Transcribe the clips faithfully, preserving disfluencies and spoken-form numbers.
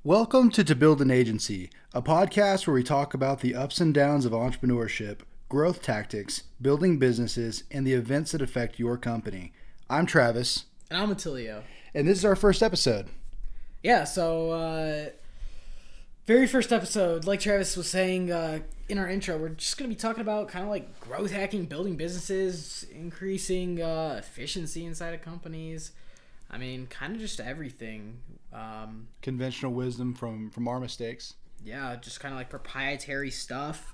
Welcome to To Build an Agency, a podcast where we talk about the ups and downs of entrepreneurship, growth tactics, building businesses, and the events that affect your company. I'm Travis. And I'm Attilio. And this is our first episode. Yeah, so, uh, very first episode, like Travis was saying uh, in our intro, we're just going to be talking about kind of like growth hacking, building businesses, increasing uh, efficiency inside of companies. I mean, kind of just everything. Um, Conventional wisdom from, from our mistakes. Yeah, just kind of like proprietary stuff.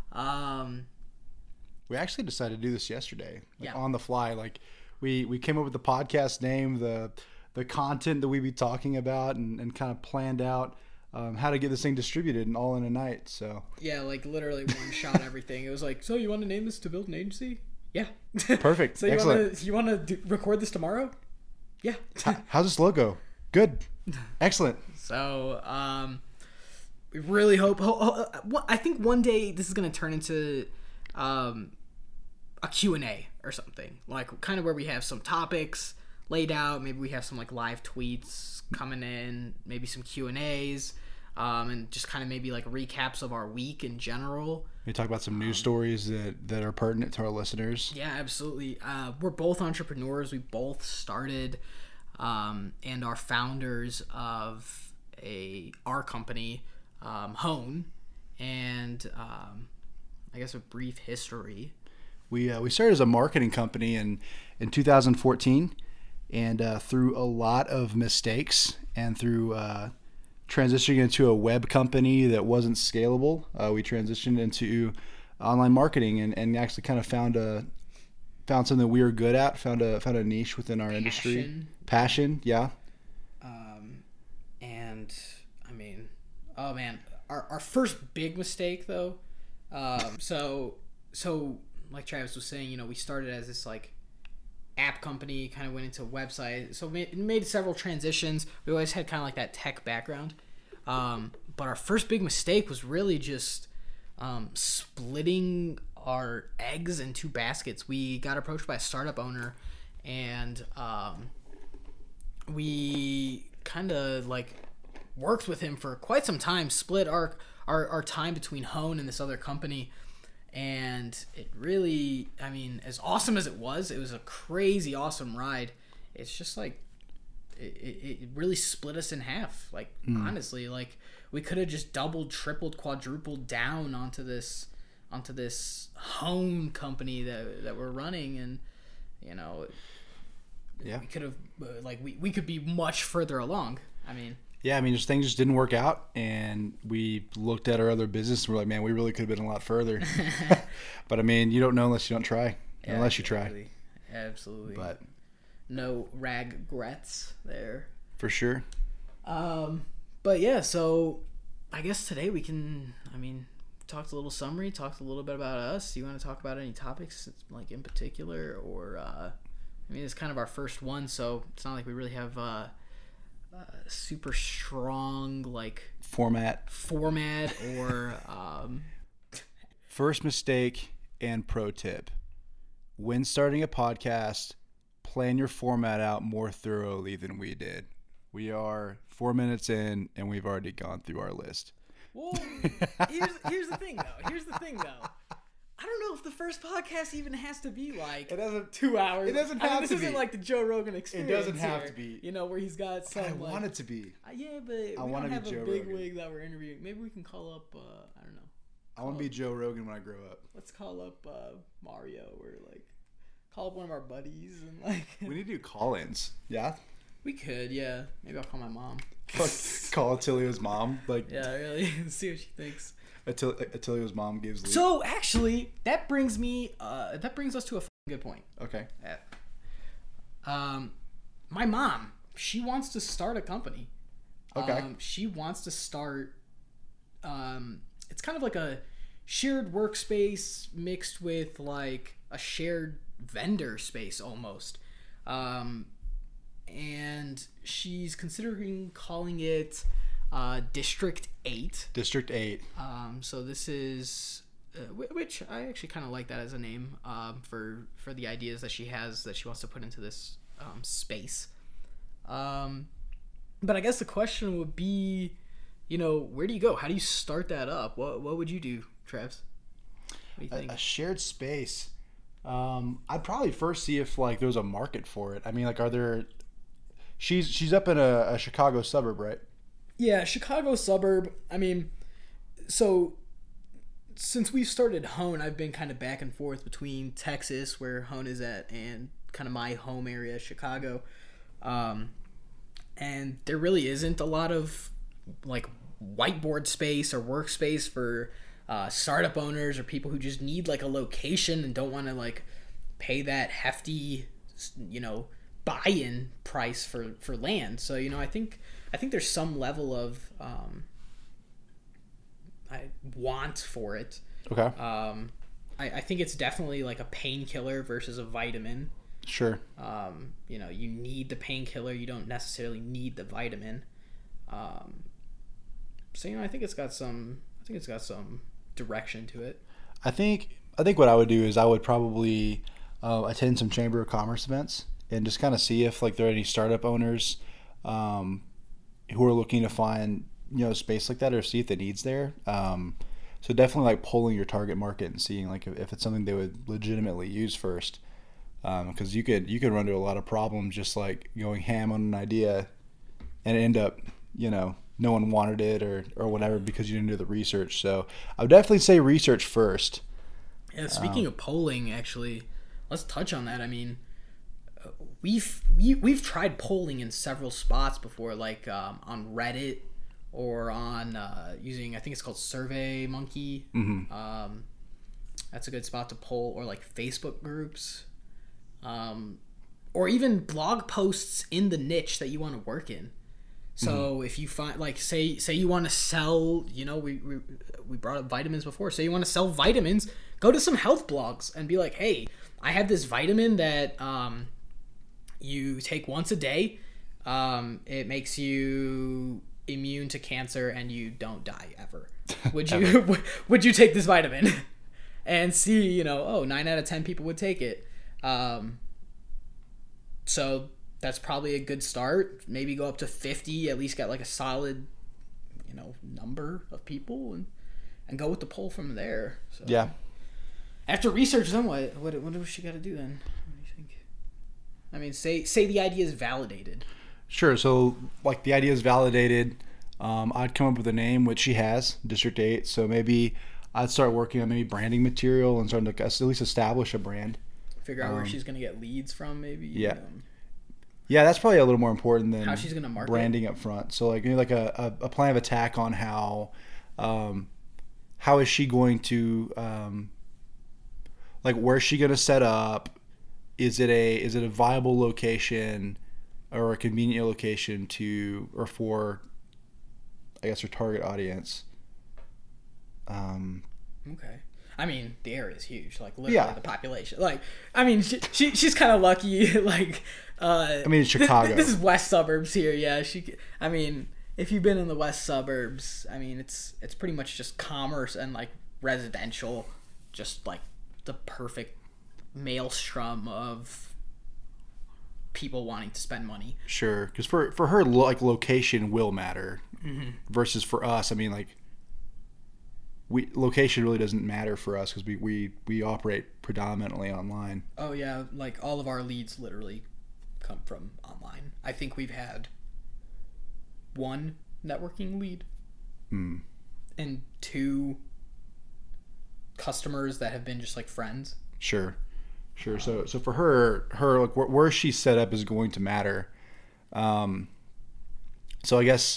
Um, we actually decided to do this yesterday, like yeah. on the fly. Like we, we came up with the podcast name, the the content that we'd be talking about, and, and kind of planned out um, how to get this thing distributed and all in a night. So yeah, like literally one shot everything. It was like, so you want to name this To Build an Agency? Yeah. Perfect. So you Excellent. want to you want to record this tomorrow? Yeah. How's this logo? Good. Excellent. So, um, we really hope. Ho- ho- I think one day this is going to turn into um, a Q and A or something. Like, kind of where we have some topics laid out. Maybe we have some, like, live tweets coming in. Maybe some Q and A's. Um, and just kind of maybe, like, recaps of our week in general. We talk about some news um, stories that, that are pertinent to our listeners. Yeah, absolutely. Uh, we're both entrepreneurs. We both started um, and are founders of a our company, um, Hone, and um, I guess a brief history. We uh, we started as a marketing company in, in two thousand fourteen, and uh, through a lot of mistakes and through uh, transitioning into a web company that wasn't scalable, uh, we transitioned into online marketing and, and actually kind of found a found something we were good at, found a found a niche within our Passion. industry. Passion, yeah. Um, and I mean, oh man, our our first big mistake though. Um, so so like Travis was saying, you know, we started as this like app company, kind of went into website, so made, made several transitions. We always had kind of like that tech background, um, but our first big mistake was really just um, splitting our eggs in two baskets. We got approached by a startup owner, and um, we kind of like worked with him for quite some time, split our, our our time between Hone and this other company. And it really, I mean, as awesome as it was, it was a crazy awesome ride. It's just like, it, it, it really split us in half. Like, mm. honestly, like, we could have just doubled, tripled, quadrupled down onto this, onto this Hone company that that we're running. And, you know, yeah, we could have, like, we, we could be much further along. I mean, yeah, I mean, just things just didn't work out, and we looked at our other business and we're like, man, we really could have been a lot further. But I mean, you don't know unless you don't try, yeah, unless you absolutely. try. Absolutely. But no regrets there. For sure. Um, but yeah, so I guess today we can, I mean, talked a little summary, talked a little bit about us. Do you want to talk about any topics, like, in particular, or, uh, I mean, it's kind of our first one, so it's not like we really have, uh, Uh, super strong like format format or um first mistake and pro tip: when starting a podcast, plan your format out more thoroughly than we did. We are four minutes in and we've already gone through our list. Well, here's here's the thing though here's the thing though I don't know if the first podcast even has to be like it doesn't two hours. It doesn't I have mean, this to isn't be. like the Joe Rogan experience. It doesn't have here, to be. You know, where he's got some. I like, want it to be. Uh, yeah, but I we want don't to have be a Joe big Rogan. wig that we're interviewing. Maybe we can call up. Uh, I don't know. I want to be Joe Rogan when I grow up. Let's call up uh, Mario or like call up one of our buddies and like. We need to do call-ins. Yeah. We could, yeah. Maybe I'll call my mom. Call Attilio's mom. Like. Yeah, really. See what she thinks. Attil- Attilio's mom gives. Leave. So actually, that brings me. Uh, that brings us to a f***ing good point. Okay. Yeah. Um, my mom, she wants to start a company. Okay. Um, she wants to start. Um, it's kind of like a shared workspace mixed with like a shared vendor space almost. Um, and she's considering calling it uh, District eight. District eight. Um, so this is uh, which I actually kind of like that as a name um, for for the ideas that she has that she wants to put into this um, space. Um, but I guess the question would be, you know, where do you go? How do you start that up? What what would you do, Travis? What do you think? A, a shared space. Um, I'd probably first see if like there's a market for it. I mean, like, are there? She's she's up in a, a Chicago suburb, right? Yeah, Chicago suburb. I mean, so since we've started Hone, I've been kind of back and forth between Texas, where Hone is at, and kind of my home area, Chicago. Um, and there really isn't a lot of like whiteboard space or workspace for uh, startup owners or people who just need like a location and don't want to like pay that hefty, you know, buy-in price for, for land. So, you know, I think I think there's some level of um, I want for it. Okay. Um, I, I think it's definitely like a painkiller versus a vitamin. Sure. Um, you know, you need the painkiller. You don't necessarily need the vitamin. Um, so, you know, I think it's got some. I think it's got some direction to it. I think I think what I would do is I would probably uh, attend some Chamber of Commerce events and just kind of see if like there are any startup owners um, who are looking to find, you know, space like that, or see if the need's there. Um, so definitely like polling your target market and seeing like if, if it's something they would legitimately use first, because um, you could you could run into a lot of problems just like going ham on an idea and end up, you know, no one wanted it or or whatever because you didn't do the research. So I would definitely say research first. Yeah. Speaking um, of polling, actually, let's touch on that. I mean, we've we, we've tried polling in several spots before, like um, on Reddit. Or on uh, using, I think it's called SurveyMonkey. Mm-hmm. Um, that's a good spot to poll. Or like Facebook groups. Um, or even blog posts in the niche that you want to work in. So mm-hmm. if you find, like, say say you want to sell, you know, we, we we brought up vitamins before. Say you want to sell vitamins, go to some health blogs and be like, hey, I have this vitamin that um, you take once a day. Um, it makes you immune to cancer and you don't die ever. Would you would you take this vitamin? And see, you know, oh, nine out of ten people would take it. Um, so that's probably a good start. Maybe go up to fifty, at least get like a solid, you know, number of people, and and go with the poll from there. So, yeah. After research, then what? What what does she got to do then? What do you think? I mean, say say the idea is validated. Sure. So, like, the idea is validated. Um, I'd come up with a name, which she has, District eight. So maybe I'd start working on maybe branding material and starting to at least establish a brand. Figure out um, where she's going to get leads from, maybe. Yeah. Um, yeah, that's probably a little more important than how she's going to market branding up front. So, like, maybe like a, a, a plan of attack on how, um, how is she going to, um, like, where's she going to set up? Is it a is it a viable location? Or a convenient location to, or for, I guess, her target audience. Um, okay. I mean, the area is huge. Like, literally yeah. the population. Like, I mean, she, she she's kind of lucky. Like, uh, I mean, it's Chicago. Th- this is west suburbs here. Yeah. She. I mean, if you've been in the west suburbs, I mean, it's it's pretty much just commerce and like residential, just like the perfect maelstrom of people wanting to spend money. Sure, because for for her, like, location will matter, mm-hmm. versus for us. I mean, like, we location really doesn't matter for us because we, we we operate predominantly online. Oh yeah, like all of our leads literally come from online. I think we've had one networking lead mm. and two customers that have been just like friends. Sure. Sure. So, so for her, her like where, where she's set up is going to matter. Um, so I guess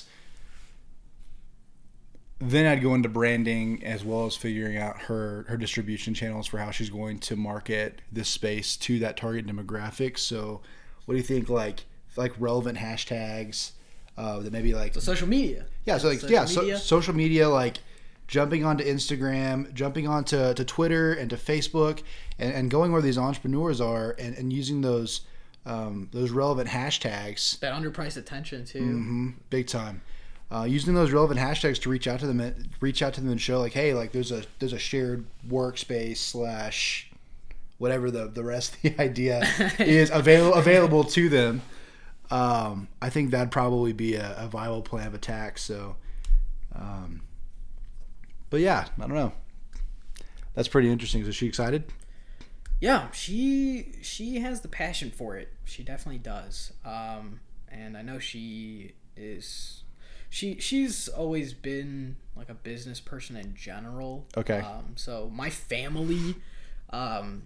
then I'd go into branding as well as figuring out her her distribution channels for how she's going to market this space to that target demographic. So, what do you think? Like, like relevant hashtags uh, that maybe like so social media. Yeah. So like social yeah, media. So, social media like. Jumping onto Instagram, jumping onto to Twitter and to Facebook, and, and going where these entrepreneurs are, and, and using those um, those relevant hashtags. That underpriced attention too. Mm-hmm, big time. Uh, using those relevant hashtags to reach out to them, reach out to them and show like, hey, like there's a there's a shared workspace slash whatever the the rest of the idea is available available to them. Um, I think that'd probably be a, a viable plan of attack. So. Um, but yeah, I don't know. That's pretty interesting. Is she excited? Yeah, she she has the passion for it. She definitely does. Um, and I know she is. She she's always been like a business person in general. Okay. Um, so my family, um,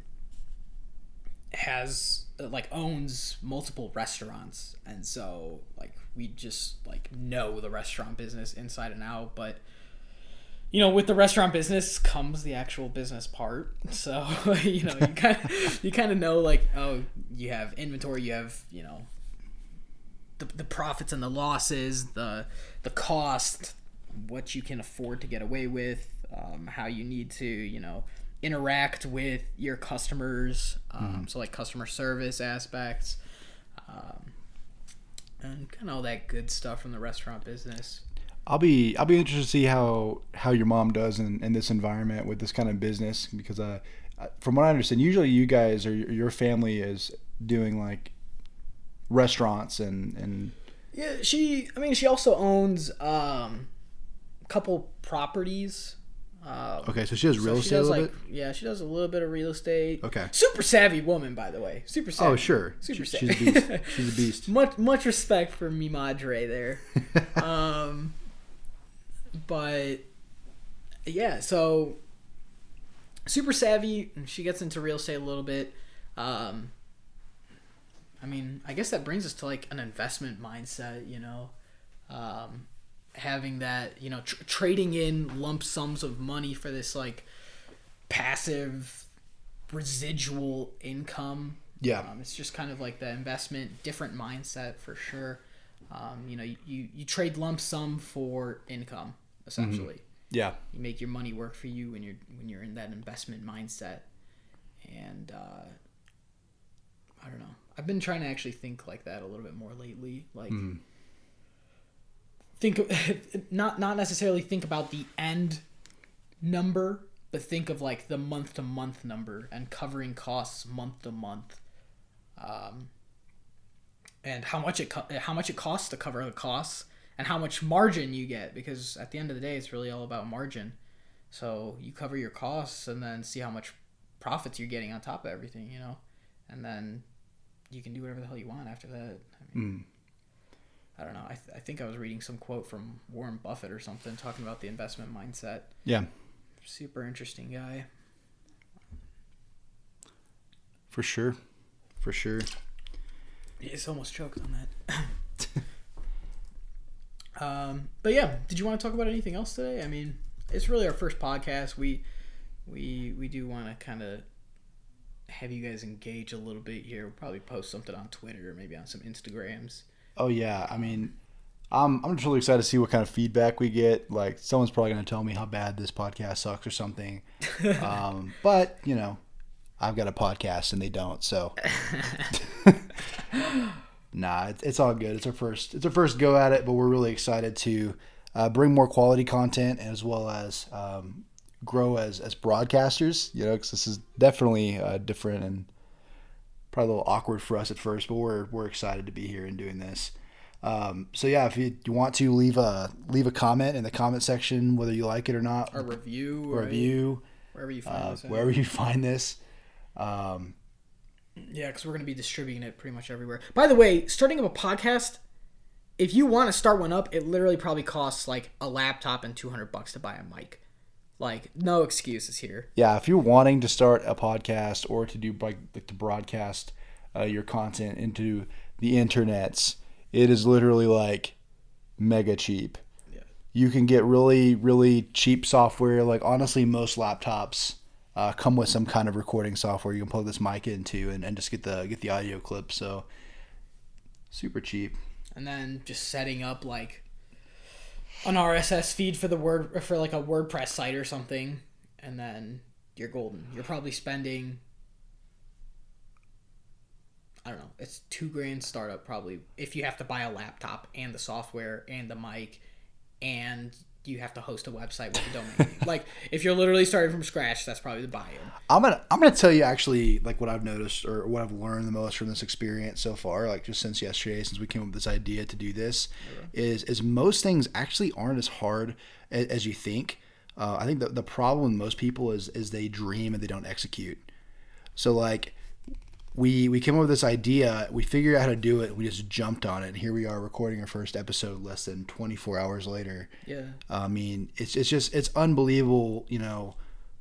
has like owns multiple restaurants, and so like we just like know the restaurant business inside and out. But you know, with the restaurant business comes the actual business part. So you know, you kind of you kind of know like, oh, you have inventory, you have, you know, the the profits and the losses, the the cost, what you can afford to get away with, um, how you need to, you know, interact with your customers, um, mm-hmm. so like customer service aspects, um, and kind of all that good stuff from the restaurant business. I'll be I'll be interested to see how, how your mom does in, in this environment with this kind of business, because uh, from what I understand, usually you guys or your family is doing like restaurants and, and yeah, she I mean she also owns um, a couple properties. Um, okay, so she does real so estate a little like, bit? Yeah, she does a little bit of real estate. Okay. Super savvy woman, by the way. Super savvy. Oh, sure. Super she, savvy. She's a beast. She's a beast. much much respect for mi madre there. um, but yeah, so super savvy. She gets into real estate a little bit. Um, I mean, I guess that brings us to like an investment mindset, you know. Um, having that, you know, tr- trading in lump sums of money for this like passive residual income. Yeah. Um, it's just kind of like the investment, different mindset for sure. Um, you know, you, you, you trade lump sum for income, essentially. Mm-hmm. Yeah. You make your money work for you when you're, when you're in that investment mindset. And, uh, I don't know. I've been trying to actually think like that a little bit more lately. Like, mm. think not not necessarily think about the end number, but think of like the month to month number and covering costs month to month, um, and how much it co- how much it costs to cover the costs and how much margin you get, because at the end of the day, it's really all about margin. So you cover your costs and then see how much profits you're getting on top of everything, you know, and then you can do whatever the hell you want after that. I mean, mm. I don't know. I, th- I think I was reading some quote from Warren Buffett or something talking about the investment mindset. Yeah. Super interesting guy. For sure. For sure. He's almost choked on that. um, but yeah, did you want to talk about anything else today? I mean, it's really our first podcast. We we we do want to kind of have you guys engage a little bit here. We'll probably post something on Twitter or maybe on some Instagrams. Oh yeah, I mean, I'm I'm just really excited to see what kind of feedback we get. Like, someone's probably going to tell me how bad this podcast sucks or something. um, but you know, I've got a podcast and they don't, so nah, it's, it's all good. It's our first it's our first go at it, but we're really excited to uh, bring more quality content as well as um, grow as as broadcasters. You know, because this is definitely uh, different and probably a little awkward for us at first, but we're we're excited to be here and doing this. Um, so yeah, if you, you want to leave a leave a comment in the comment section, whether you like it or not, a review, a right? review, wherever you find uh, this, wherever you find this. Um, yeah, because we're gonna be distributing it pretty much everywhere. By the way, starting up a podcast, if you want to start one up, it literally probably costs like a laptop and two hundred bucks to buy a mic. Like, no excuses here. Yeah, if you're wanting to start a podcast or to do like to broadcast uh, your content into the internets, it is literally like mega cheap. Yeah. You can get really, really cheap software. Like, honestly, most laptops uh, come with some kind of recording software you can plug this mic into and, and just get the get the audio clip. So super cheap. And then just setting up like an R S S feed for the word for like a WordPress site or something, and then you're golden. You're probably spending, I don't know, it's two grand startup probably if you have to buy a laptop and the software and the mic and you have to host a website with a domain name. Like, if you're literally starting from scratch, that's probably the buy-in. I'm gonna I'm gonna tell you actually like what I've noticed or what I've learned the most from this experience so far, like just since yesterday, since we came up with this idea to do this, okay. is is most things actually aren't as hard as, as you think. Uh, I think the the problem with most people is is they dream and they don't execute. So like we we came up with this idea, we figured out how to do it, we just jumped on it, and here we are recording our first episode less than twenty-four hours later. Yeah. I mean, it's it's just it's unbelievable, you know,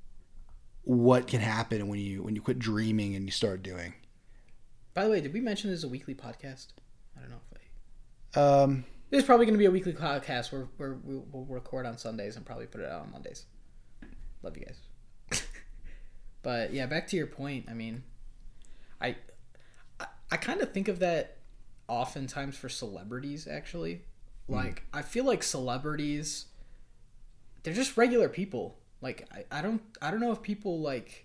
what can happen when you when you quit dreaming and you start doing. By the way, did we mention this is a weekly podcast? I don't know if I um This is probably going to be a weekly podcast where where we'll record on Sundays and probably put it out on Mondays. Love you guys. But yeah, back to your point. I mean, I I, I kind of think of that oftentimes for celebrities, actually. Like, mm. I feel like celebrities, they're just regular people. Like, I, I don't I don't know if people, like...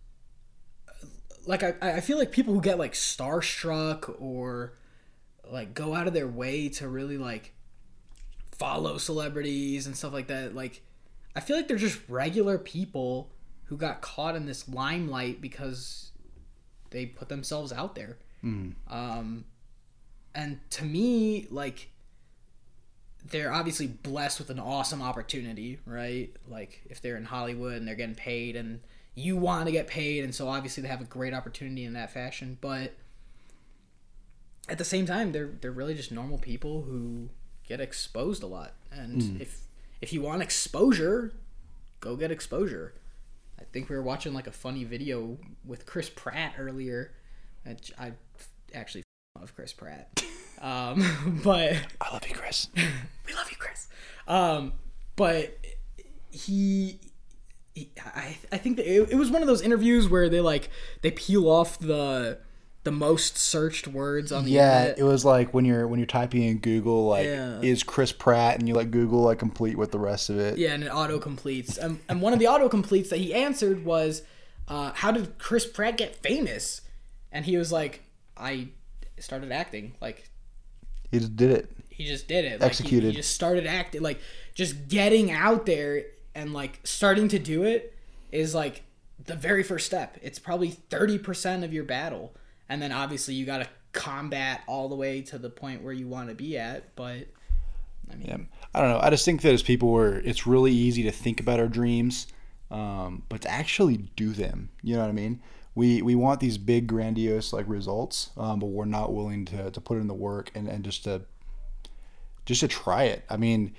Like, I, I feel like people who get, like, starstruck or, like, go out of their way to really, like, follow celebrities and stuff like that. Like, I feel like they're just regular people who got caught in this limelight because they put themselves out there. Mm. Um, and to me, like, they're obviously blessed with an awesome opportunity, right? Like, if they're in Hollywood and they're getting paid and you want to get paid, and so obviously they have a great opportunity in that fashion. But at the same time, they're they're really just normal people who get exposed a lot. And mm. if if you want exposure, go get exposure. I think we were watching like a funny video with Chris Pratt earlier. I actually love Chris Pratt. Um, but I love you, Chris. We love you, Chris. Um, but he, he I, I think that it, it was one of those interviews where they like they peel off the the most searched words on the yeah, internet. It was like when you're when you're typing in Google, like yeah. is Chris Pratt, and you let Google like complete with the rest of it. Yeah, and it auto completes. And, and one of the auto completes that he answered was, uh, "How did Chris Pratt get famous?" And he was like, "I started acting." Like, he just did it. He just did it. Like, Executed. He, he just started acting. Like, just getting out there and like starting to do it is like the very first step. It's probably thirty percent of your battle. And then obviously you got to combat all the way to the point where you want to be at. But I mean, yeah, I don't know. I just think that as people, we're, it's really easy to think about our dreams, um, but to actually do them. You know what I mean? We we want these big, grandiose like results, um, but we're not willing to, to put in the work and, and just to just to try it. I mean,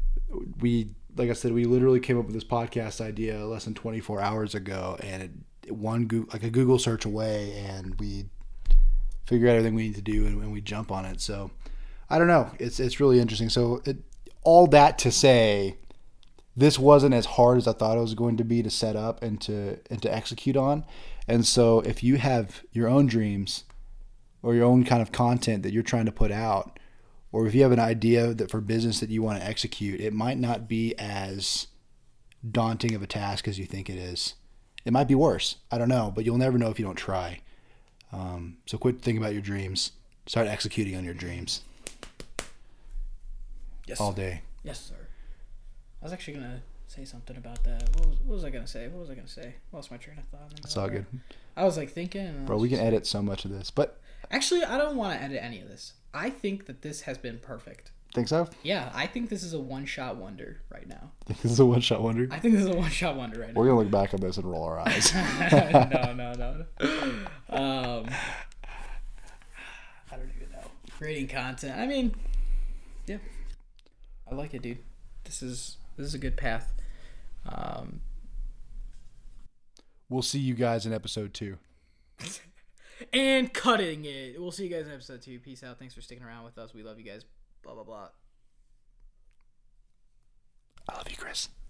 we like I said, we literally came up with this podcast idea less than twenty-four hours ago, and it, it one go- like a Google search away, and we figure out everything we need to do, and, and we jump on it. So I don't know. It's it's really interesting. So it, all that to say, this wasn't as hard as I thought it was going to be to set up and to and to execute on. And so if you have your own dreams or your own kind of content that you're trying to put out, or if you have an idea that for business that you want to execute, it might not be as daunting of a task as you think it is. It might be worse. I don't know, but you'll never know if you don't try. Um, so quit thinking about your dreams. Start executing on your dreams. Yes, all sir. day. Yes, sir. I was actually going to say something about that. What was, what was I going to say? What was I going to say? Lost my train of thought. It's all good. I was like thinking. Bro, we can edit so much of this, but... Actually, I don't want to edit any of this. I think that this has been perfect. Think so? Yeah, I think this is a one-shot wonder right now. Think this is a one-shot wonder? I think this is a one-shot wonder right now. We're going to look back on this and roll our eyes. no, no, no, no. Um, I don't even know. Creating content. I mean, yeah. I like it, dude. This is this is a good path. Um, we'll see you guys in episode two. And cutting it. We'll see you guys in episode two. Peace out. Thanks for sticking around with us. We love you guys. Blah, blah, blah. I love you, Chris.